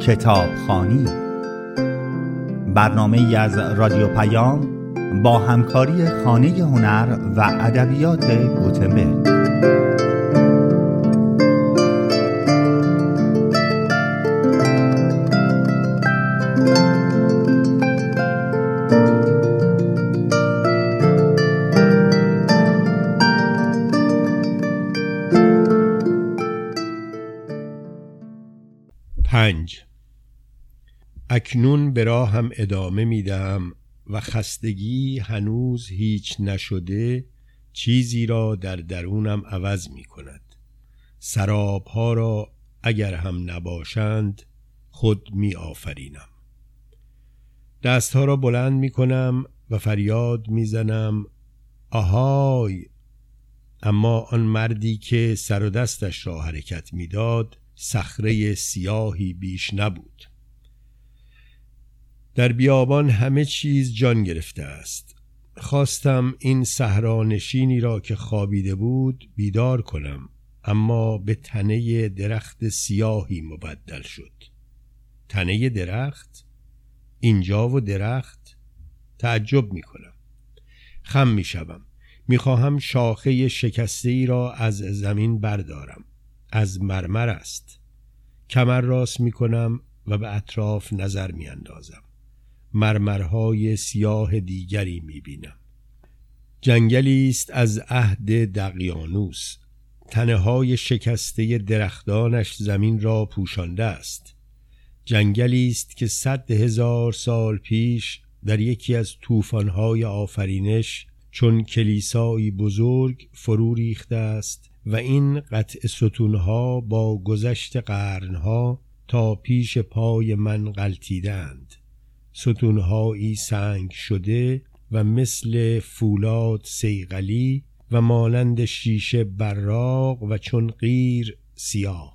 کتابخوانی، برنامه‌ای از رادیو پیام با همکاری خانه هنر و ادبیات گوتنبرگ. اکنون به راهم ادامه میدم و خستگی هنوز هیچ نشده چیزی را در درونم عوض می کند. سرابها را اگر هم نباشند خود می آفرینم. دستها را بلند می کنم و فریاد می زنم آهای! اما آن مردی که سر و دستش را حرکت می داد صخره سیاهی بیش نبود. در بیابان همه چیز جان گرفته است. خواستم این صحرانشینی را که خوابیده بود بیدار کنم، اما به تنه درخت سیاهی مبدل شد. تنه درخت؟ اینجا و درخت؟ تعجب می کنم. خم می شوم. می خواهم شاخه شکسته‌ای را از زمین بردارم. از مرمر است. کمر راست می کنم و به اطراف نظر می اندازم. مرمرهای سیاه دیگری می بینم. جنگلی است از عهد دقیانوس. تنه های شکسته درختانش زمین را پوشانده است. جنگلی است که 100,000 سال پیش در یکی از طوفان‌های آفرینش چون کلیسایی بزرگ فرو ریخته است و این قطع ستونها با گذشت قرنها تا پیش پای من غلتیدند. ستونهایی سنگ شده و مثل فولاد صیقلی و مانند شیشه براق و چون قیر سیاه.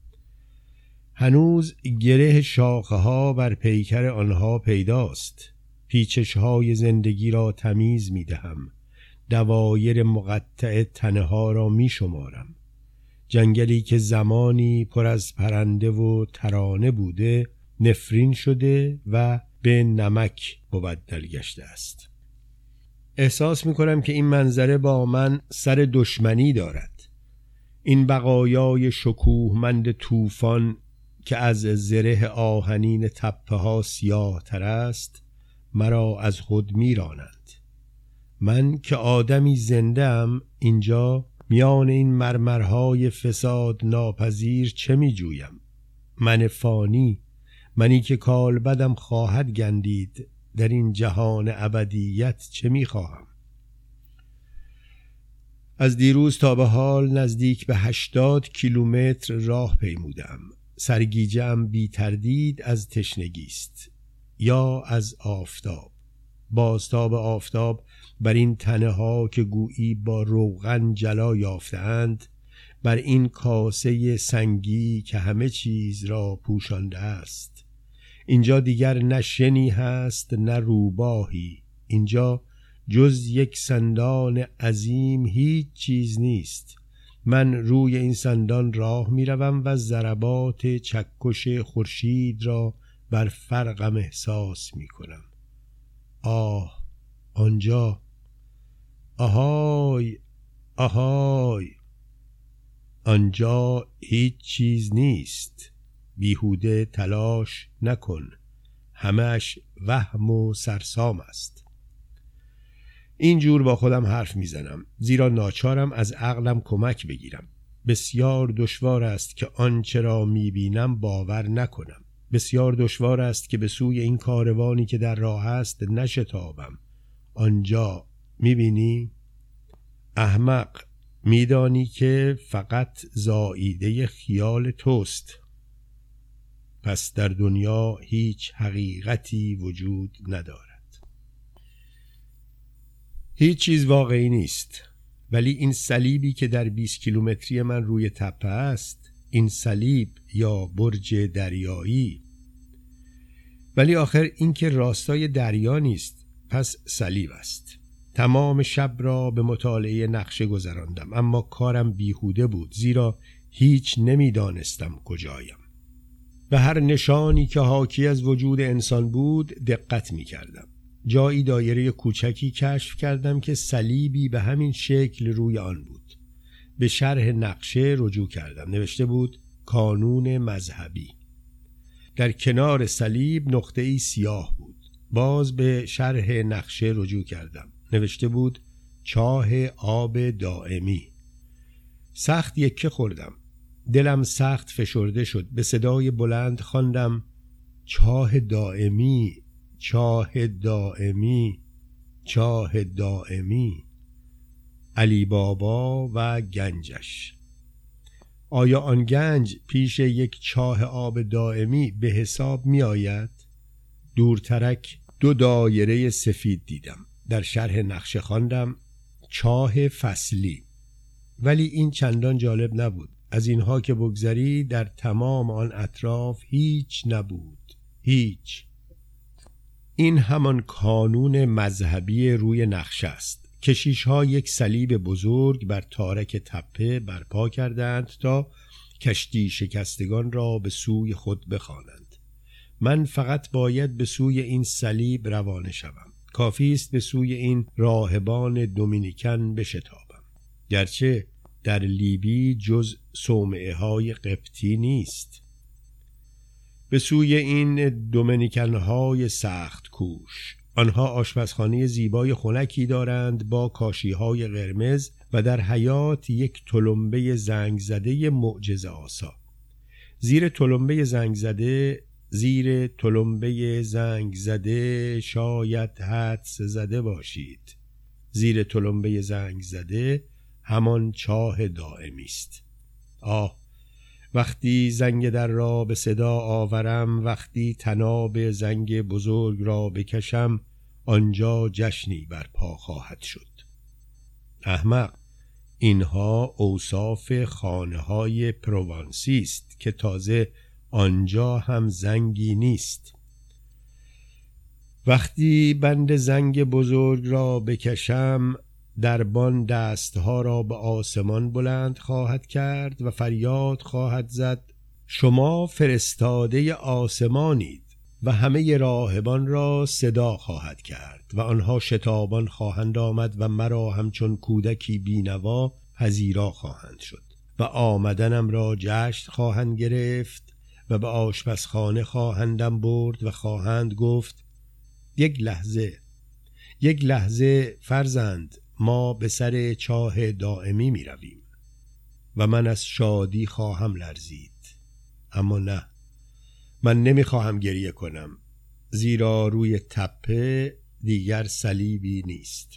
هنوز گره شاخه ها بر پیکر آنها پیداست. پیچش های زندگی را تمیز می دهم. دوایر مقطع تنه ها را می شمارم. جنگلی که زمانی پر از پرنده و ترانه بوده نفرین شده و به نمک مبدل گشته است. احساس می کنم که این منظره با من سر دشمنی دارد. این بقایای شکوهمند طوفان که از زره آهنین تپه ها سیاه تر است مرا از خود می رانند. من که آدمی زنده ام اینجا میان این مرمرهای فساد ناپذیر چه می جویم؟ من فانی، منی که کالبدم خواهد گندید، در این جهان ابدیت چه می خواهم؟ از دیروز تا به حال نزدیک به 80 کیلومتر راه پیمودم. سرگیجه‌ام بی تردید از تشنگی است یا از آفتاب. بازتاب آفتاب بر این تنه ها که گویی با روغن جلا یافتند، بر این کاسه سنگی که همه چیز را پوشانده است. اینجا دیگر نه شنی هست نه روباهی. اینجا جز یک سندان عظیم هیچ چیز نیست. من روی این سندان راه می روم و ضربات چکش خورشید را بر فرقم احساس می کنم. آه، آنجا، آهای، آهای. آنجا هیچ چیز نیست. بیهوده تلاش نکن. همش وهم و سرسام است. اینجور با خودم حرف میزنم زیرا ناچارم از عقلم کمک بگیرم. بسیار دشوار است که آنچه را میبینم باور نکنم. بسیار دشوار است که به سوی این کاروانی که در راه است نشتابم. آنجا میبینی؟ احمق، میدانی که فقط زائیده خیال توست. پس در دنیا هیچ حقیقتی وجود ندارد. هیچ چیز واقعی نیست. ولی این صلیبی که در 20 کیلومتری من روی تپه است، این صلیب یا برج دریایی. ولی آخر این که راستای دریا نیست، پس صلیب است. تمام شب را به مطالعه نقشه گذراندم، اما کارم بیهوده بود زیرا هیچ نمیدانستم کجایم. به هر نشانی که حاکی از وجود انسان بود دقت می کردم. جایی دایره کوچکی کشف کردم که صلیبی به همین شکل روی آن بود. به شرح نقشه رجوع کردم. نوشته بود کانون مذهبی. در کنار صلیب نقطه‌ای سیاه بود. باز به شرح نقشه رجوع کردم. نوشته بود چاه آب دائمی. سخت یکه خوردم. دلم سخت فشرده شد. به صدای بلند خواندم چاه دائمی، چاه دائمی، چاه دائمی. علی بابا و گنجش. آیا آن گنج پیش یک چاه آب دائمی به حساب می آید؟ دورترک 2 دایره سفید دیدم. در شرح نقشه خواندم چاه فصلی. ولی این چندان جالب نبود. از اینها که بگذری در تمام آن اطراف هیچ نبود. هیچ. این همان کانون مذهبی روی نقشه است. کشیش‌ها یک صلیب بزرگ بر تارک تپه برپا کردند تا کشتی شکستگان را به سوی خود بخوانند. من فقط باید به سوی این صلیب روانه شوم. کافی است به سوی این راهبان دومینیکن بشتابم. گرچه در لیبی جز صومعه‌های قبطی نیست. به سوی این دومینیکن‌های سخت کوش. آنها آشپزخانه زیبای خنکی دارند با کاشی‌های قرمز و در حیاط یک تلمبه زنگ زده معجزه آسا. زیر تلمبه زنگ زده شاید حدس زده باشید. زیر تلمبه زنگ زده همان چاه دائمی است. وقتی زنگ در را به صدا آورم، وقتی طناب زنگ بزرگ را بکشم، آنجا جشنی برپا خواهد شد. احمق، اینها اوصاف خانه‌های پروانسی است که تازه آنجا هم زنگی نیست. وقتی بند زنگ بزرگ را بکشم، دربان دستها را به آسمان بلند خواهد کرد و فریاد خواهد زد شما فرستاده آسمانید و همه راهبان را صدا خواهد کرد و آنها شتابان خواهند آمد و مرا همچون کودکی بینوا پذیرا خواهند شد و آمدنم را جشن خواهند گرفت و به آشپزخانه خواهندم برد و خواهند گفت یک لحظه فرزند، ما به سر چاه دائمی می رویم. و من از شادی خواهم لرزید. اما نه، من نمی خواهم گریه کنم، زیرا روی تپه دیگر صلیبی نیست.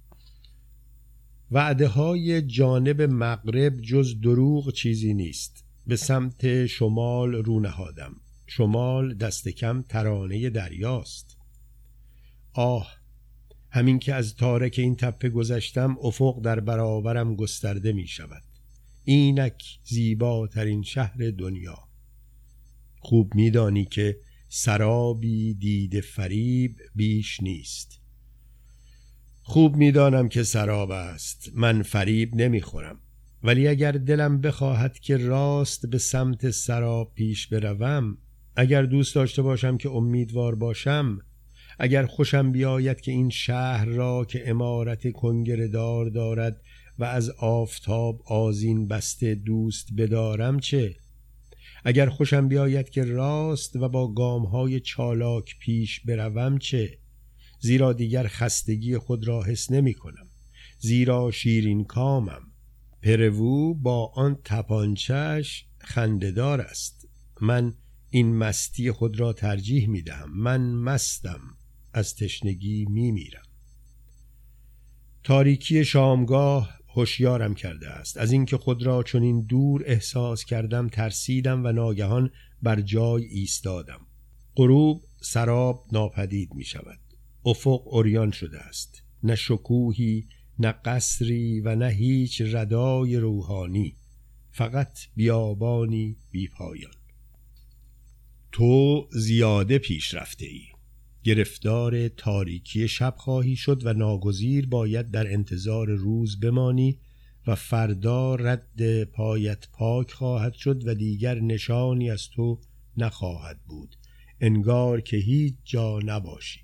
وعده های جانب مغرب جز دروغ چیزی نیست. به سمت شمال رو نهادم. شمال دست کم ترانه دریاست. همین که از تارک این تپه گذشتم، افق در برابرم گسترده می شود. اینک زیباترین شهر دنیا. خوب می دانی که سرابی دید فریب بیش نیست. خوب می دانم که سراب است. من فریب نمی خورم. ولی اگر دلم بخواهد که راست به سمت سراب پیش بروم، اگر دوست داشته باشم که امیدوار باشم، اگر خوشم بیاید که این شهر را که عمارت کنگره‌دار دارد و از آفتاب آذین بسته دوست بدارم چه؟ اگر خوشم بیاید که راست و با گام‌های چالاک پیش بروم چه؟ زیرا دیگر خستگی خود را حس نمی کنم. زیرا شیرین کامم. پرو با آن تپانچه‌اش خنده‌دار است. من این مستی خود را ترجیح می دهم. من مستم. از تشنگی می میرم. تاریکی شامگاه هوشیارم کرده است. از اینکه خود را چنین دور احساس کردم ترسیدم و ناگهان بر جای ایستادم. غروب سراب ناپدید می شود. افق عریان شده است. نه شکوهی، نه قصری و نه هیچ ردای روحانی. فقط بیابانی بی پایان. تو زیاده پیش رفته ای. گرفتار تاریکی شب خواهی شد و ناگزیر باید در انتظار روز بمانی و فردا رد پایت پاک خواهد شد و دیگر نشانی از تو نخواهد بود، انگار که هیچ جا نباشی.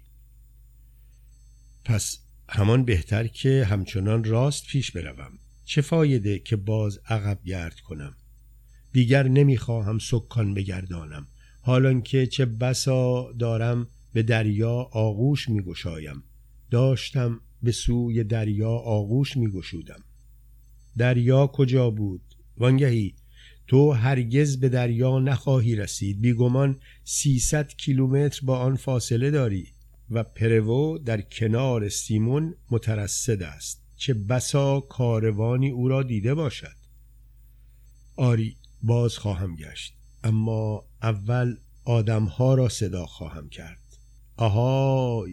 پس همان بهتر که همچنان راست پیش بروم. چه فایده که باز عقب گرد کنم؟ دیگر نمیخواهم سکان بگردانم، حالان که چه بسا دارم به دریا آغوش میگشایم. داشتم به سوی دریا آغوش میگشودم. دریا کجا بود؟ وانگهی تو هرگز به دریا نخواهی رسید. بیگمان 300 کیلومتر با آن فاصله داری و پرو در کنار سیمون مترصد است. چه بسا کاروانی او را دیده باشد. آری، باز خواهم گشت، اما اول آدمها را صدا خواهم کرد. آهای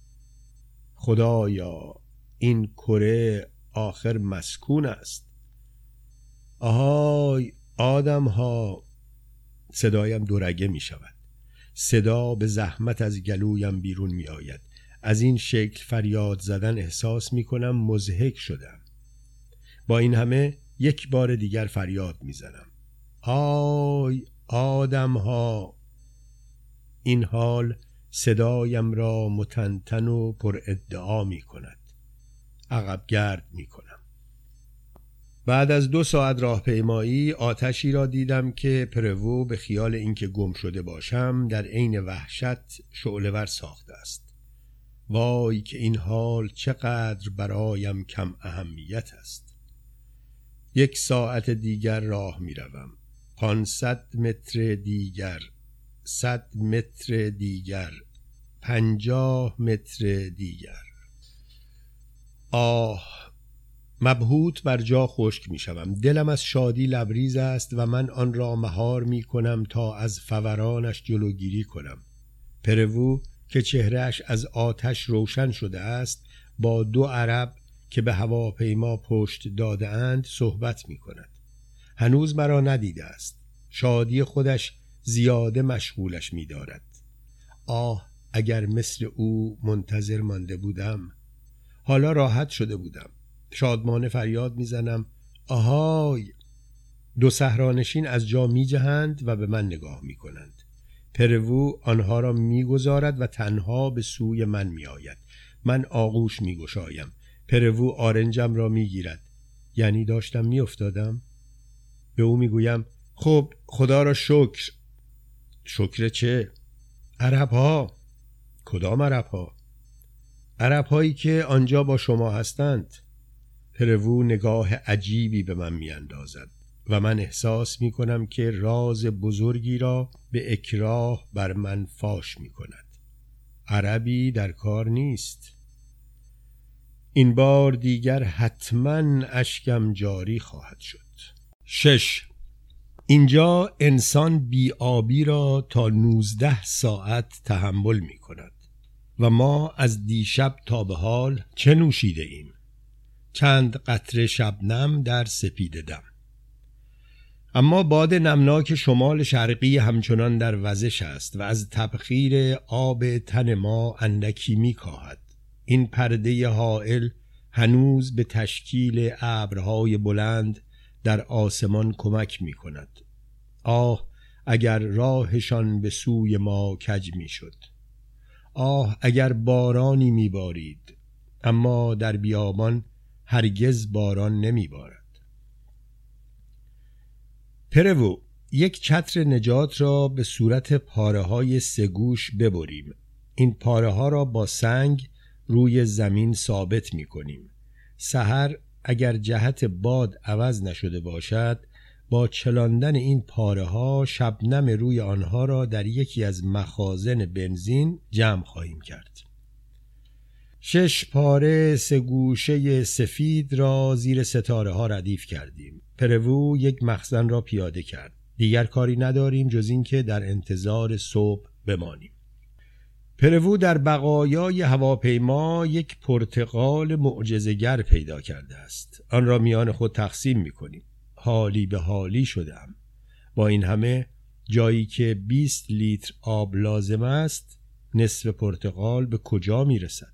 خدایا، این کره آخر مسکون است. آهای آدمها. صدایم دورگه می شود. صدا به زحمت از گلویم بیرون می آید. از این شکل فریاد زدن احساس می کنم مضحک شدم. با این همه یک بار دیگر فریاد می زنم. آی آدمها. این حال صدایم را متنتن و پر ادعا می کند. عقب گرد می کنم. بعد از 2 ساعت راهپیمایی آتشی را دیدم که پرو به خیال اینکه گم شده باشم در عین وحشت شعله‌ور ساخته است. وای که این حال چقدر برایم کم اهمیت است. 1 ساعت دیگر راه می روم. 500 متر دیگر، 100 متر دیگر، 50 متر دیگر. آه، مبهوت بر جا خشک می شوم. دلم از شادی لبریز است و من آن را مهار می کنم تا از فورانش جلوگیری کنم. پرو که چهرهش از آتش روشن شده است با 2 عرب که به هواپیما پشت داده اند صحبت می کند. هنوز مرا ندیده است. شادی خودش زیاده مشغولش می دارد. آه، اگر مثل او منتظر مانده بودم. حالا راحت شده بودم. شادمانه فریاد می زنم. آهای. 2 صحرانشین از جا می جهند و به من نگاه می کنند. پرو آنها را می گذارد و تنها به سوی من می آید. من آغوش می گشایم. پرو آرنجم را می گیرد. یعنی داشتم می افتادم؟ به او می گویم خب خدا را شکر. شکر چه؟ عربها. کدام عربها؟ عربهایی که آنجا با شما هستند. پرو نگاه عجیبی به من می اندازد و من احساس می کنم که راز بزرگی را به اکراه بر من فاش می کند. عربی در کار نیست. این بار دیگر حتما اشکم جاری خواهد شد. 6. اینجا انسان بی‌آبی را تا 19 ساعت تحمل می کند و ما از دیشب تا به حال چه نوشیده ایم؟ چند قطره شبنم در سپیده دم. اما باد نمناک شمال شرقی همچنان در وزش است و از تبخیر آب تن ما اندکی می کاهد. این پرده حائل هنوز به تشکیل ابرهای بلند در آسمان کمک می کند. آه اگر راهشان به سوی ما کج می شد. آه اگر بارانی می بارید. اما در بیابان هرگز باران نمی بارد. پرو، یک چتر نجات را به صورت پاره های 3 گوش ببریم. این پاره ها را با سنگ روی زمین ثابت می کنیم. سحر اگر جهت باد عوض نشده باشد، با چلاندن این پاره ها شبنم روی آنها را در یکی از مخازن بنزین جمع خواهیم کرد. 6 پاره 3 گوشه سفید را زیر ستاره ها ردیف کردیم. پرو یک مخزن را پیاده کرد. دیگر کاری نداریم جز این که در انتظار صبح بمانیم. پرو در بقایای هواپیما یک پرتقال معجزه‌گر پیدا کرده است. آن را میان خود تقسیم می‌کنیم. حالی به حالی شدم. با این همه جایی که 20 لیتر آب لازم است، نصف پرتقال به کجا میرسد؟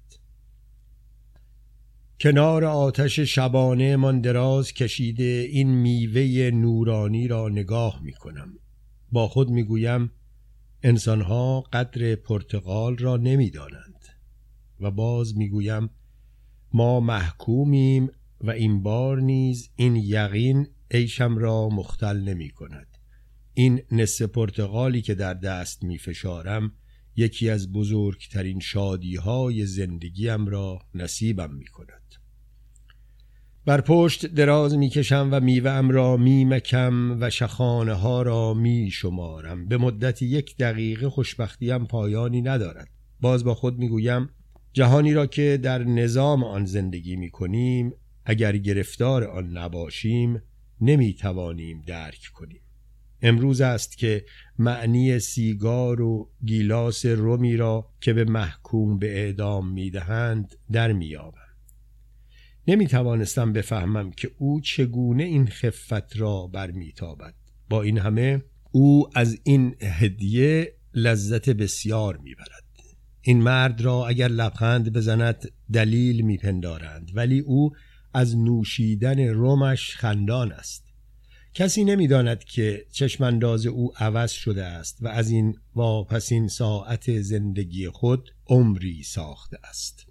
کنار آتش شبانه من دراز کشیده این میوه نورانی را نگاه میکنم. با خود میگویم انسانها قدر پرتقال را نمی‌دانند. و باز میگویم ما محکومیم و این بار نیز این یقین عیشم را مختل نمی کند. این نصف پرتقالی که در دست می فشارم یکی از بزرگترین شادی‌های زندگیم را نصیبم می کند. بر پشت دراز می کشم و میوه‌ام را می مکم و شخانه ها را می شمارم. به مدت 1 دقیقه خوشبختیم پایانی ندارد. باز با خود می گویم جهانی را که در نظام آن زندگی می کنیم اگر گرفتار آن نباشیم نمی توانیم درک کنیم. امروز است که معنی سیگار و گیلاس رمی را که به محکوم به اعدام می دهند در می یابم. نمی توانستم بفهمم که او چگونه این خفت را برمیتابد. با این همه او از این هدیه لذت بسیار می برد. این مرد را اگر لبخند بزند دلیل می پندارند، ولی او از نوشیدن رمش خندان است. کسی نمی داند که چشمانداز او عوض شده است و از این واپسین ساعت زندگی خود عمری ساخته است.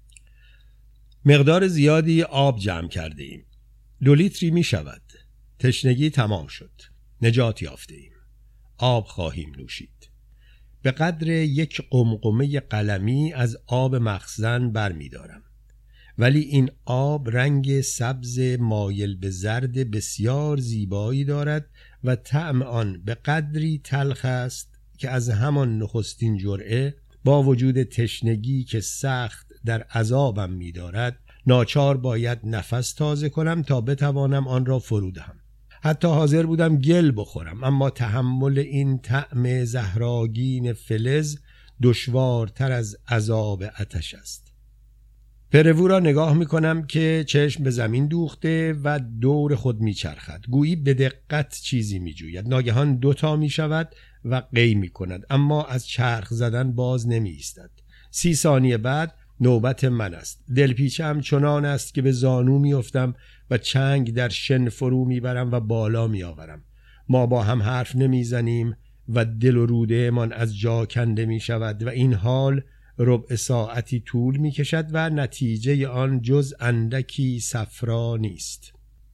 مقدار زیادی آب جمع کرده ایم. 2 لیتری می شود. تشنگی تمام شد. نجات یافته ایم. آب خواهیم نوشید. به قدر 1 قمقمه قلمی از آب مخزن بر می دارم. ولی این آب رنگ سبز مایل به زرد بسیار زیبایی دارد و طعم آن به قدری تلخ است که از همان نخستین جرعه با وجود تشنگی که سخت در عذابم می دارد ناچار باید نفس تازه کنم تا بتوانم آن را فرو دهم. حتی حاضر بودم گل بخورم، اما تحمل این طعم زهراگین فلز دشوارتر از عذاب آتش است. پرو را نگاه میکنم که چشم به زمین دوخته و دور خود میچرخد. گویی به دقت چیزی میجوید. ناگهان 2 تا میشود و قی میکند، اما از چرخ زدن باز نمیایستد. 30 ثانیه بعد نوبت من است. دلپیچم چنان است که به زانو میافتم و چنگ در شن فرو میبرم و بالا میآورم. ما با هم حرف نمیزنیم و دل و روده من از جا کنده میشود و این حال ربع ساعتی طول می کشد و نتیجه آن جز اندکی صفرا نیست.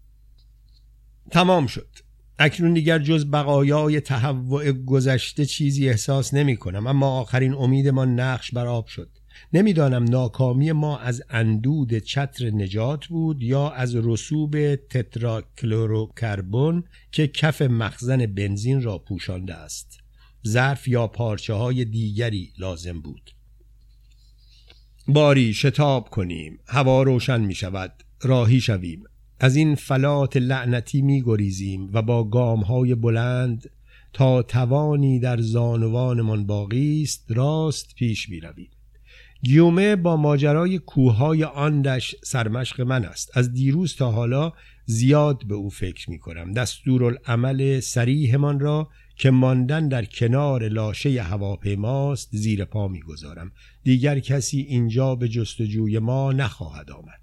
تمام شد. اکنون دیگر جز بقایای تهوع گذشته چیزی احساس نمی کنم، اما آخرین امیدمان نقش بر آب شد. نمیدانم ناکامی ما از اندود چتر نجات بود یا از رسوب تتراکلروکربن که کف مخزن بنزین را پوشانده است. ظرف یا پارچه های دیگری لازم بود. باری شتاب کنیم. هوا روشن می شود. راهی شویم. از این فلات لعنتی می گریزیم و با گام های بلند تا توانی در زانوانمان باقی است راست پیش می رویم. گیومه با ماجرای کوههای آندش سرمشق من است. از دیروز تا حالا زیاد به او فکر می کنم. دستورالعمل صریح من را که ماندن در کنار لاشه هواپیماست زیر پا می گذارم. دیگر کسی اینجا به جستجوی ما نخواهد آمد.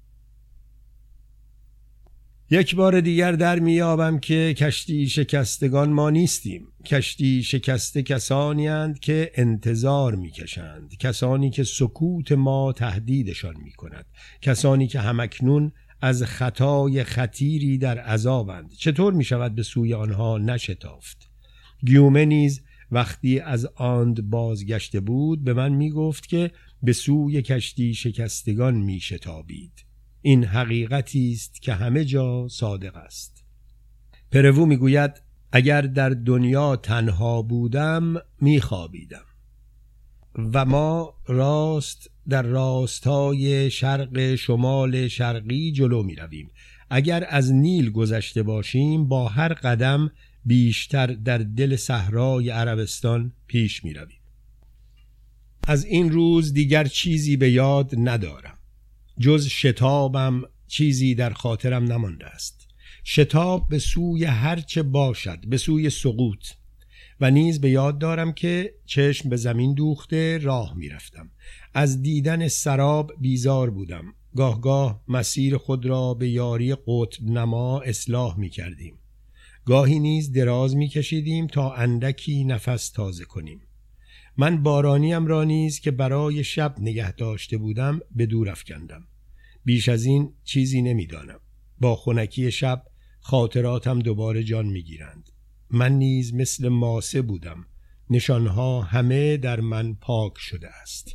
یک بار دیگر در میابم که کشتی شکستگان ما نیستیم. کشتی شکسته کسانی اند که انتظار میکشند، کسانی که سکوت ما تهدیدشان میکند، کسانی که همکنون از خطای خطیری در عذابند. چطور میشود به سوی آنها نشتافت؟ گیومه نیز وقتی از آند بازگشته بود به من میگفت که به سوی کشتی شکستگان میشتابید. این حقیقتی است که همه جا صادق است. پرو میگوید اگر در دنیا تنها بودم میخوابیدم و ما راست در راستای شرق شمال شرقی جلو میرویم. اگر از نیل گذشته باشیم با هر قدم بیشتر در دل صحرای عربستان پیش میرویم. از این روز دیگر چیزی به یاد ندارم. جز شتابم چیزی در خاطرم نمانده است. شتاب به سوی هرچه باشد، به سوی سقوط. و نیز به یاد دارم که چشم به زمین دوخته راه می رفتم. از دیدن سراب بیزار بودم. گاه گاه مسیر خود را به یاری قطب نما اصلاح می کردیم. گاهی نیز دراز می‌کشیدیم تا اندکی نفس تازه کنیم. من بارانیم را نیز که برای شب نگه داشته بودم به دور افکندم. بیش از این چیزی نمی‌دانم. با خنکی شب خاطراتم دوباره جان می‌گیرند. من نیز مثل ماسه بودم. نشانها همه در من پاک شده است.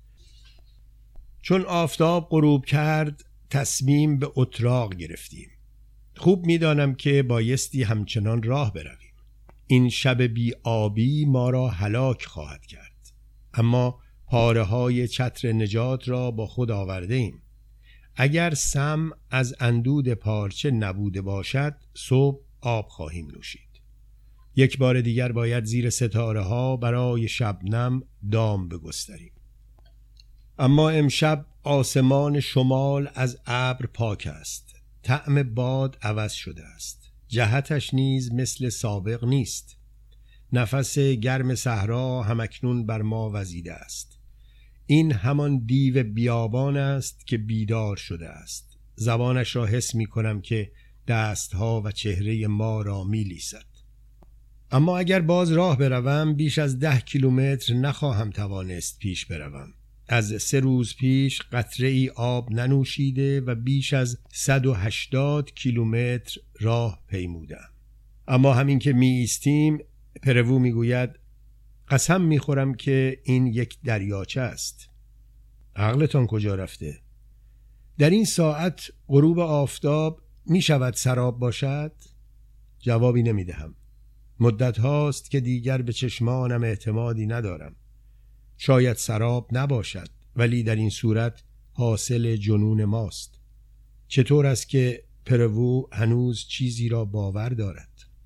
چون آفتاب غروب کرد تصمیم به اتراق گرفتیم. خوب می‌دانم که بایستی همچنان راه برویم. این شب بی آبی ما را هلاک خواهد کرد. اما پاره‌های چتر نجات را با خود آورده ایم. اگر سم از اندود پارچه نبوده باشد صبح آب خواهیم نوشید. یک بار دیگر باید زیر ستاره ها برای شبنم دام بگستریم. اما امشب آسمان شمال از ابر پاک است. طعم باد عوض شده است. جهتش نیز مثل سابق نیست. نفس گرم صحرا همکنون بر ما وزیده است. این همان دیو بیابان است که بیدار شده است. زبانش را حس می کنم که دستها و چهره ما را می لیسد. اما اگر باز راه بروم بیش از 10 کیلومتر نخواهم توانست پیش بروم. از 3 روز پیش قطره ای آب ننوشیده و بیش از 180 کیلومتر راه پیمودم. اما همین که می ایستیم پرو می گوید قسم می خورم که این یک دریاچه است. عقلتان کجا رفته؟ در این ساعت غروب آفتاب می شود سراب باشد؟ جوابی نمی دهم. مدت هاست که دیگر به چشمانم اعتمادی ندارم. شاید سراب نباشد ولی در این صورت حاصل جنون ماست. چطور است که پرو هنوز چیزی را باور دارد؟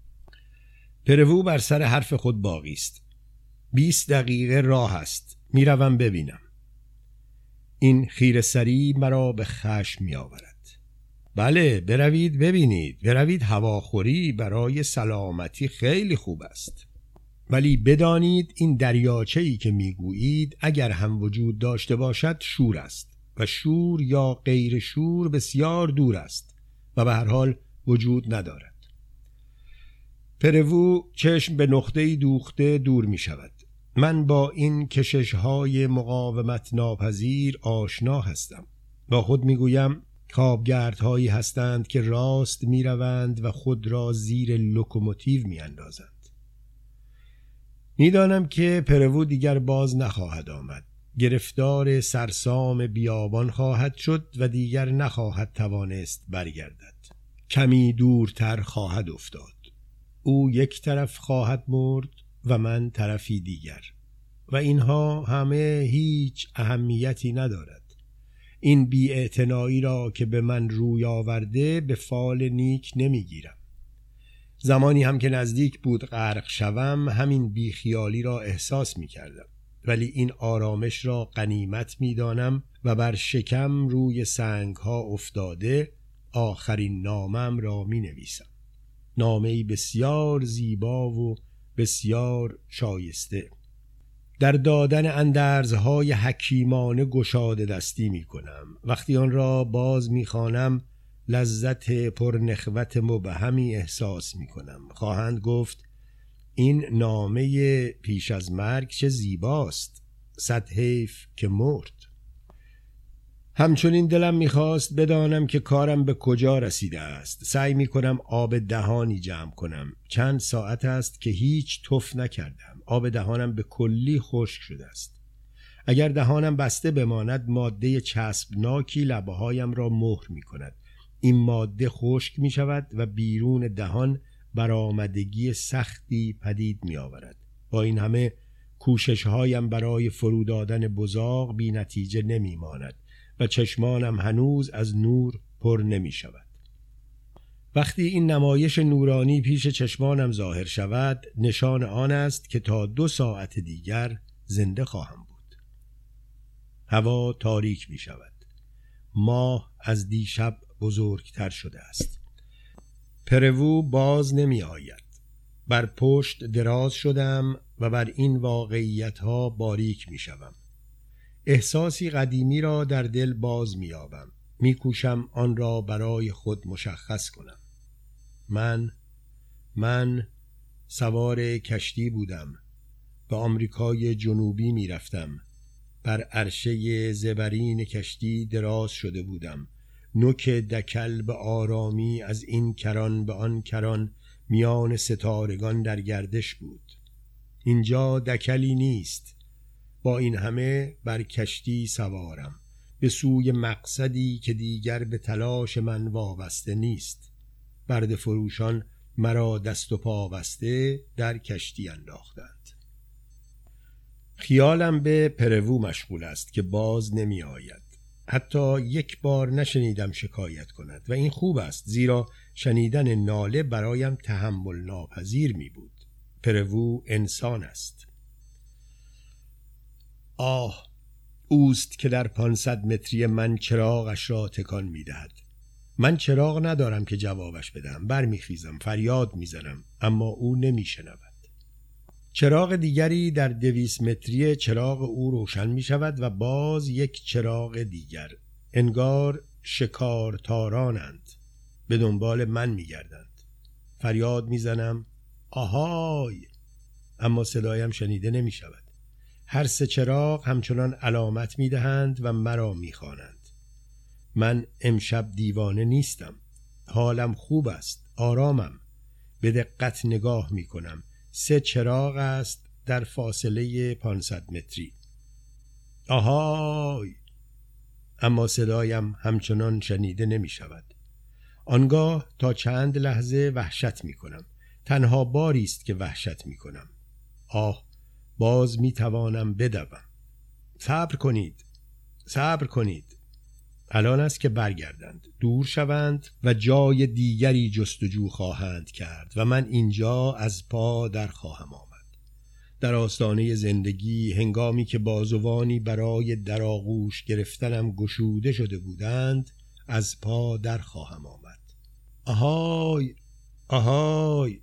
پرو بر سر حرف خود باقی است. 20 دقیقه راه است. میروم ببینم. این خیره‌سری مرا به خشم می آورد. بله بروید ببینید. بروید هواخوری برای سلامتی خیلی خوب است. ولی بدانید این دریاچه‌ای که میگویید اگر هم وجود داشته باشد شور است و شور یا غیر شور بسیار دور است و به هر حال وجود ندارد. پرو چشم به نقطه‌ای دوخته دور می شود. من با این کشش‌های مقاومت ناپذیر آشنا هستم. با خود می گویم کابگردهایی هستند که راست می روند و خود را زیر لوکوموتیو می اندازند. می دانم که پرو دیگر باز نخواهد آمد. گرفتار سرسام بیابان خواهد شد و دیگر نخواهد توانست برگردد. کمی دورتر خواهد افتاد. او یک طرف خواهد مرد و من طرفی دیگر و اینها همه هیچ اهمیتی ندارد. این بی‌اعتنایی را که به من روی آورده به فال نیک نمیگیرم. زمانی هم که نزدیک بود غرق شوم همین بیخیالی را احساس می کردم. ولی این آرامش را غنیمت می دانم و بر شکم روی سنگ ها افتاده آخرین نامم را می نویسم. نامه‌ای بسیار زیبا و بسیار شایسته. در دادن اندرزهای حکیمانه گشاده دستی می کنم. وقتی آن را باز می خوانم لذت پرنخوت مبهمی احساس می کنم. خواهند گفت این نامه پیش از مرگ چه زیباست. صد حیف که مرد. همچنین دلم میخواست بدانم که کارم به کجا رسیده است. سعی میکنم آب دهانی جمع کنم. چند ساعت است که هیچ تف نکردم. آب دهانم به کلی خشک شده است. اگر دهانم بسته بماند ماده چسبناکی لبهایم را مهر میکند. این ماده خشک میشود و بیرون دهان برآمدگی سختی پدید میآورد. با این همه کوشش‌هایم برای فرو دادن بزاق بی نتیجه نمیماند و چشمانم هنوز از نور پر نمی شود. وقتی این نمایش نورانی پیش چشمانم ظاهر شود نشان آن است که تا 2 ساعت دیگر زنده خواهم بود. هوا تاریک می شود. ماه از دیشب بزرگتر شده است. پرو باز نمی آید. بر پشت دراز شدم و بر این واقعیت ها باریک می شوم. احساسی قدیمی را در دل باز می یابم. می کوشم آن را برای خود مشخص کنم. من سوار کشتی بودم. به آمریکای جنوبی می رفتم. بر عرشه زبرین کشتی دراز شده بودم. نوک دکل به آرامی از این کران به آن کران میان ستارگان در گردش بود. اینجا دکلی نیست. با این همه بر کشتی سوارم به سوی مقصدی که دیگر به تلاش من وابسته نیست. برده فروشان مرا دست و پا بسته در کشتی انداختند. خیالم به پرو مشغول است که باز نمی آید. حتی یک بار نشنیدم شکایت کند و این خوب است، زیرا شنیدن ناله برایم تحمل ناپذیر می بود. پرو انسان است. آه، اوست که در 500 متری من چراغش را تکان می دهد. من چراغ ندارم که جوابش بدم. برمیخیزم، فریاد میزنم، اما او نمیشنود. چراغ دیگری در 200 متری چراغ او روشن می شود و باز یک چراغ دیگر. انگار شکارتارانند. به دنبال من می گردند. فریاد می زنم آهای، اما صدایم شنیده نمی شود. هر 3 چراغ همچنان علامت می دهند و مرا می خوانند. من امشب دیوانه نیستم. حالم خوب است. آرامم. به دقت نگاه می کنم. 3 چراغ است در فاصله 500 متری. آهای! اما صدایم همچنان شنیده نمی شود. آنگاه تا چند لحظه وحشت می کنم. تنها باری است که وحشت می کنم. آه، باز می توانم بدوم. صبر کنید. صبر کنید. الان است که برگردند، دور شوند و جای دیگری جستجو خواهند کرد و من اینجا از پا در خواهم آمد. در آستانه زندگی، هنگامی که بازوانی برای در آغوش گرفتنم گشوده شده بودند، از پا در خواهم آمد. آهای! آهای!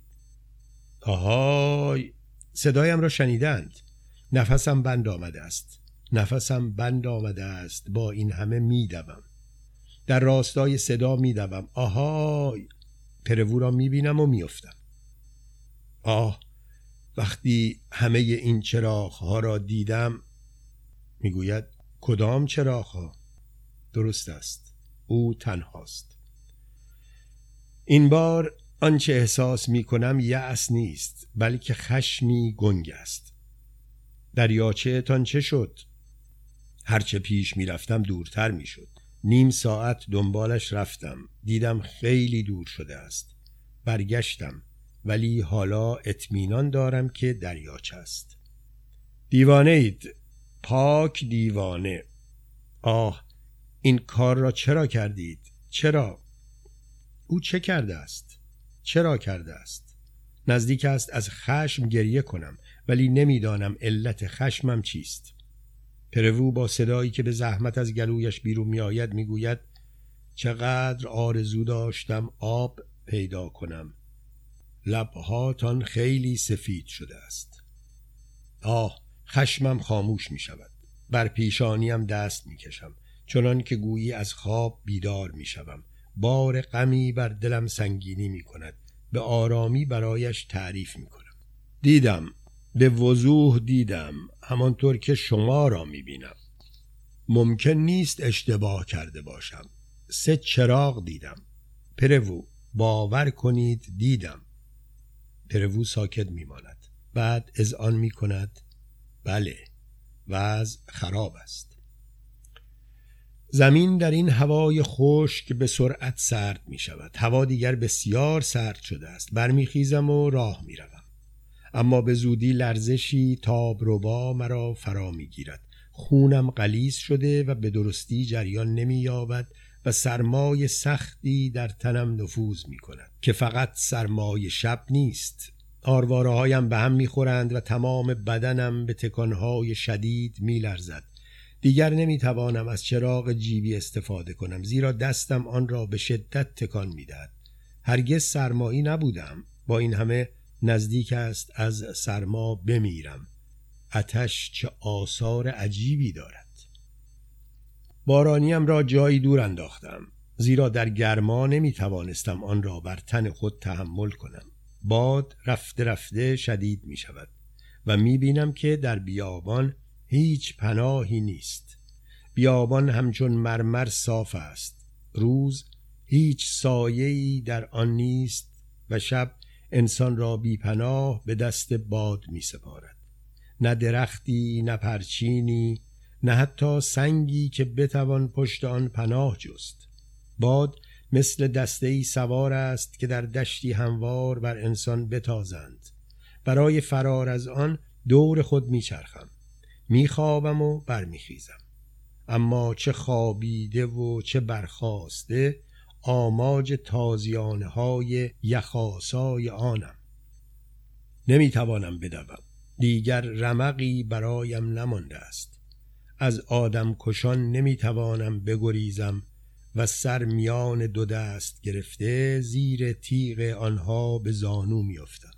آهای! صدایم را شنیدند. نفسم بند آمده است. نفسم بند آمده است. با این همه میدوم. در راستای صدا میدوم. آهای! پرو را میبینم و میافتم. آه! وقتی همه این چراغ ها را دیدم. میگوید کدام چراغ ها؟ درست است. او تنهاست. این بار آنچه احساس میکنم یأس نیست، بلکه خشمی گنگ است. دریاچه تان چه شد؟ هرچه پیش میرفتم دورتر میشد. نیم ساعت دنبالش رفتم. دیدم خیلی دور شده است. برگشتم، ولی حالا اطمینان دارم که دریاچه است. دیوانه اید. پاک دیوانه. آه، این کار را چرا کردید؟ چرا؟ او چه کرده است؟ چرا کرده است؟ نزدیک است از خشم گریه کنم، ولی نمیدانم علت خشمم چیست. پرو با صدایی که به زحمت از گلویش بیرون می آید می گوید چقدر آرزو داشتم آب پیدا کنم. لبهاتان خیلی سفید شده است. آه، خشمم خاموش می شود. بر پیشانیم دست می کشم، چنان که گویی از خواب بیدار می شوم. بار غمی بر دلم سنگینی می کند. به آرامی برایش تعریف می کنم. دیدم، به وضوح دیدم، همانطور که شما را می بینم. ممکن نیست اشتباه کرده باشم. 3 چراغ دیدم. پرو، باور کنید دیدم. پرو ساکت می ماند. بعد اذعان می کند بله، وضع خراب است. زمین در این هوای خشک به سرعت سرد می شود. هوا دیگر بسیار سرد شده است. برمیخیزم و راه می روم. اما به زودی لرزشی تابربا مرا فرا می گیرد. خونم غلیظ شده و به درستی جریان نمی یابد و سرمای سختی در تنم نفوذ می کند که فقط سرمای شب نیست. آرواره هایم به هم می خورند و تمام بدنم به تکانهای شدید می لرزد. دیگر نمی توانم از چراغ جیبی استفاده کنم، زیرا دستم آن را به شدت تکان می دهد. هرگز سرمایی نبودم. با این همه نزدیک است از سرما بمیرم. آتش چه آثار عجیبی دارد. بارانیم را جایی دور انداختم، زیرا در گرما نمی توانستم آن را بر تن خود تحمل کنم. باد رفته رفته شدید می شود و می بینم که در بیابان هیچ پناهی نیست. بیابان همچون مرمر صاف است. روز هیچ سایه‌ای در آن نیست و شب انسان را بی پناه به دست باد می سپارد. نه درختی، نه پرچینی، نه حتی سنگی که بتوان پشت آن پناه جست. باد مثل دسته‌ای سوار است که در دشتی هموار بر انسان بتازند. برای فرار از آن دور خود میچرخم، میخوابم و برمیخیزم، اما چه خوابیده و چه برخاسته آماج تازیانه های یخاسای آنم. نمیتوانم بدوم، دیگر رمقی برایم نمانده است. از آدم کشان نمیتوانم بگریزم و سر میان دو دست گرفته زیر تیغ آنها به زانو میافتم.